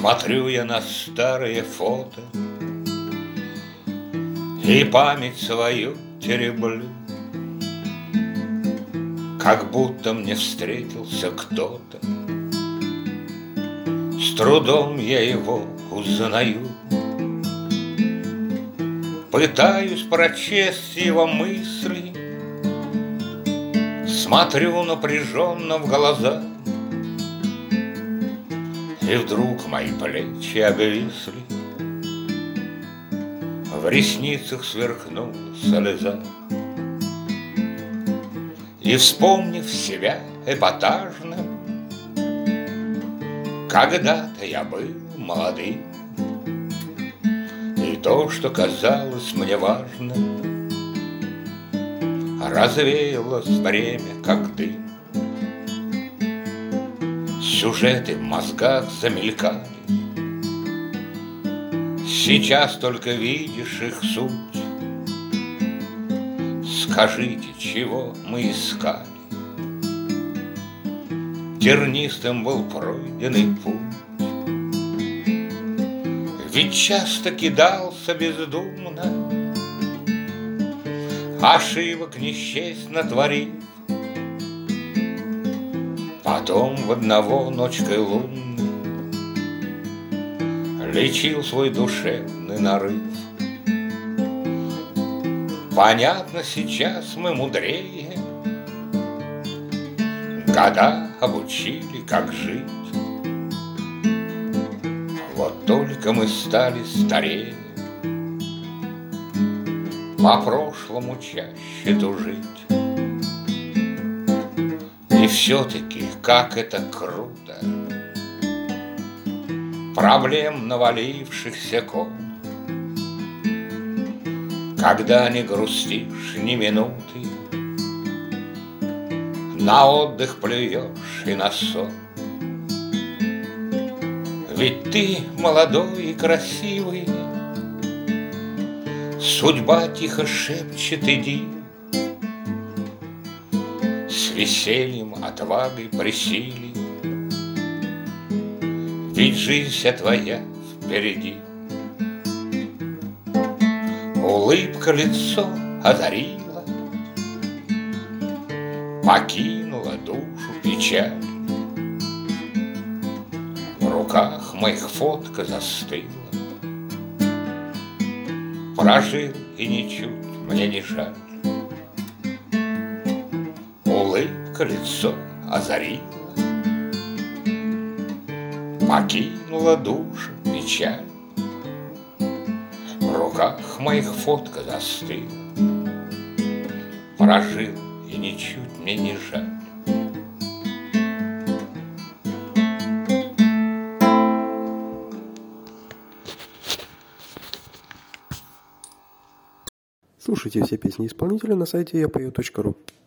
Смотрю я на старые фото и память свою тереблю, как будто мне встретился кто-то. С трудом я его узнаю, пытаюсь прочесть его мысли, смотрю напряженно в глаза, и вдруг мои плечи обвисли, в ресницах сверкнула слеза. И, вспомнив себя эпатажным, когда-то я был молодым, и то, что казалось мне важным, развеялось время, как дым. Сюжеты в мозгах замелькали, сейчас только видишь их суть. Скажите, чего мы искали? Тернистым был пройденный путь, ведь часто кидался бездумно, ошибок не счесть натворив. Потом в одного ночкой лунной лечил свой душевный нарыв. Понятно, сейчас мы мудрее, года обучили, как жить. Вот только мы стали старее, по прошлому чаще тужить. И все-таки, как это круто, проблем навалившихся ком, когда не грустишь ни минуты, на отдых плюешь и на сон. Ведь ты молодой и красивый, судьба тихо шепчет: иди. С весельем, отвагой при силе, ведь жизнь вся твоя впереди. Улыбка лицо озарила, покинула душу печаль. В руках моих фотка застыла, прожил и ничуть мне не жаль. Улыбка лицо озарила, покинула душу печаль. В руках моих фотка застыла, прожил и ничуть мне не жаль. Слушайте все песни исполнителя на сайте yapою.ru.